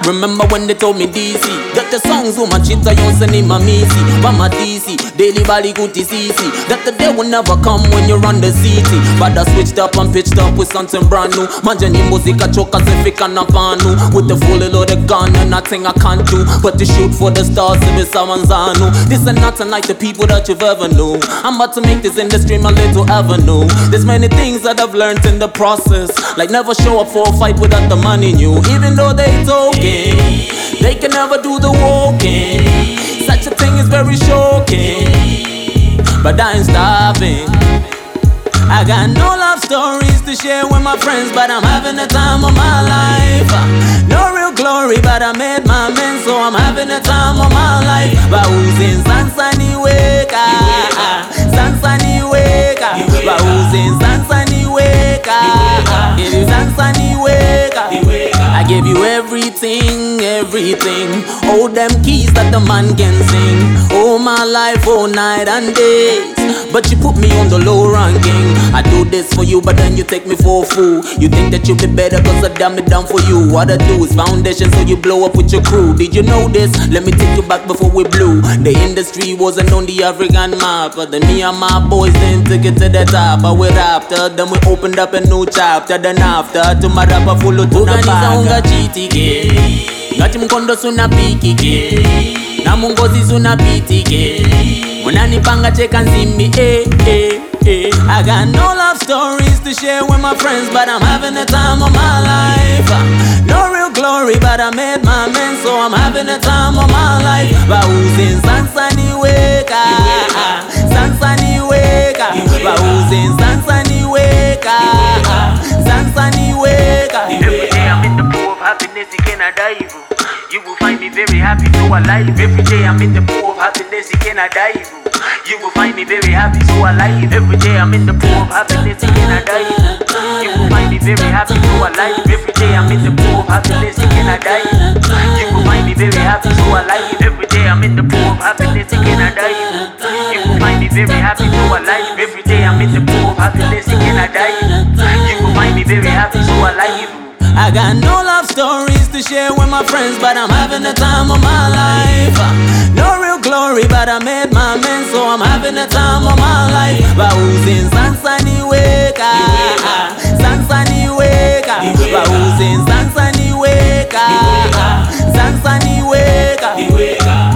Remember when they told me DC that the songs woman chita yonse ni mamisi Mama DC, daily body kuti CC that the day will never come when you're on the city. But I switched up and pitched up with something brand new. Manja ni muzika choka zifika na vanu with the fully loaded gun and nothing I can't do but to shoot for the stars if it's Samanzanu. This and not unlike the people that you've ever known. I'm about to make this industry my little avenue. There's many things that I've learned in the process, like never show up for a fight without the money new. Even though they talking, they can never do the walking. Such a thing is very shocking, but I ain't stopping. I got no love stories to share with my friends, but I'm having the time of my life. No real glory, but I made my men, so I'm having the time of my life. Bausin Sansani Weka, Sansani Weka, Bausin Sansani Weka, Sansani Weka. I give you everything, everything. All them keys that the man can sing. All my life, all night and days. But you put me on the low ranking. I do this for you, but then you take me for a fool. You think that you'll be better cause I dumb it down for you. What I do is foundation, so you blow up with your crew. Did you know this? Let me take you back before we blew. The industry wasn't on the African map, but then me and my boys then took it to the top. But we're after, then we opened up a new chapter. Then after, to my rapper full of tunabaga GTK ngati mkondo suna pikike na mungozi suna pitike munanipanga cheka nzimbi I got no love stories to share with my friends, but I'm having the time of my life. No real glory, but I made my men, so I'm having the time of my life. Bausin Sansani Weka, Sansani Weka, Bausin Sansani Weka, Sansani Weka. Every day I'm in the pool of happiness, you cannot dive. You will find me very happy, so alive. Every day I'm in the pool of happiness, you cannot dive. You will find me very happy, so alive. Every day I'm in the pool of happiness, you cannot dive. You will find me very happy, so alive. Every day I'm in the pool of happiness, you cannot dive. You will find me very happy, so alive. Every day I'm in the pool of happiness, you cannot dive. You will find me very happy, so alive. Every day I'm in the pool of happiness, you cannot dive. You will find me very happy, so alive. I got no love stories to share with my friends, but I'm having the time of my life. No real glory, but I made my men, so I'm having the time of my life. Bausin Sansani Weka, Sansani Weka, Bausin Sansani Weka, Sansani Weka.